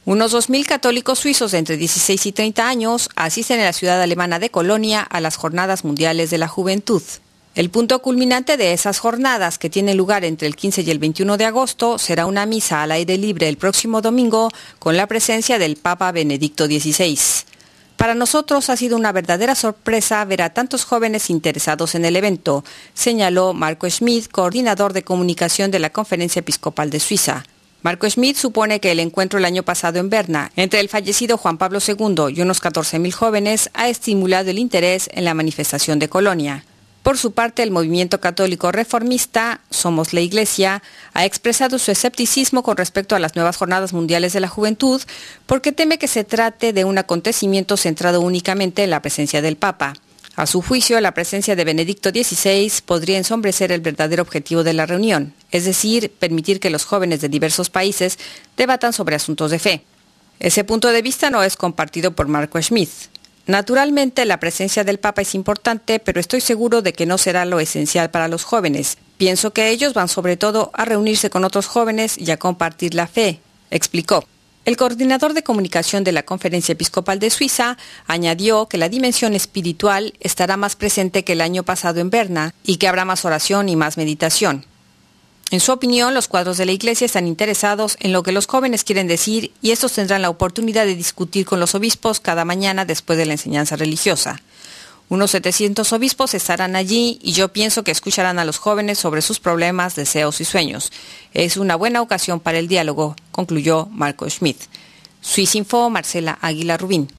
Unos 2.000 católicos suizos de entre 16 y 30 años asisten en la ciudad alemana de Colonia a las Jornadas Mundiales de la Juventud. El punto culminante de esas jornadas, que tienen lugar entre el 15 y el 21 de agosto, será una misa al aire libre el próximo domingo con la presencia del Papa Benedicto XVI. Para nosotros ha sido una verdadera sorpresa ver a tantos jóvenes interesados en el evento, señaló Marco Schmidt, coordinador de comunicación de la Conferencia Episcopal de Suiza. Marco Schmidt supone que el encuentro el año pasado en Berna entre el fallecido Juan Pablo II y unos 14.000 jóvenes ha estimulado el interés en la manifestación de Colonia. Por su parte, el movimiento católico reformista, Somos la Iglesia, ha expresado su escepticismo con respecto a las nuevas Jornadas Mundiales de la Juventud porque teme que se trate de un acontecimiento centrado únicamente en la presencia del Papa. A su juicio, la presencia de Benedicto XVI podría ensombrecer el verdadero objetivo de la reunión, es decir, permitir que los jóvenes de diversos países debatan sobre asuntos de fe. Ese punto de vista no es compartido por Marco Schmidt. Naturalmente, la presencia del Papa es importante, pero estoy seguro de que no será lo esencial para los jóvenes. Pienso que ellos van sobre todo a reunirse con otros jóvenes y a compartir la fe, explicó. El coordinador de comunicación de la Conferencia Episcopal de Suiza añadió que la dimensión espiritual estará más presente que el año pasado en Berna y que habrá más oración y más meditación. En su opinión, los cuadros de la Iglesia están interesados en lo que los jóvenes quieren decir y estos tendrán la oportunidad de discutir con los obispos cada mañana después de la enseñanza religiosa. Unos 700 obispos estarán allí y yo pienso que escucharán a los jóvenes sobre sus problemas, deseos y sueños. Es una buena ocasión para el diálogo, concluyó Marco Schmidt. Swissinfo, Marcela Águila Rubín.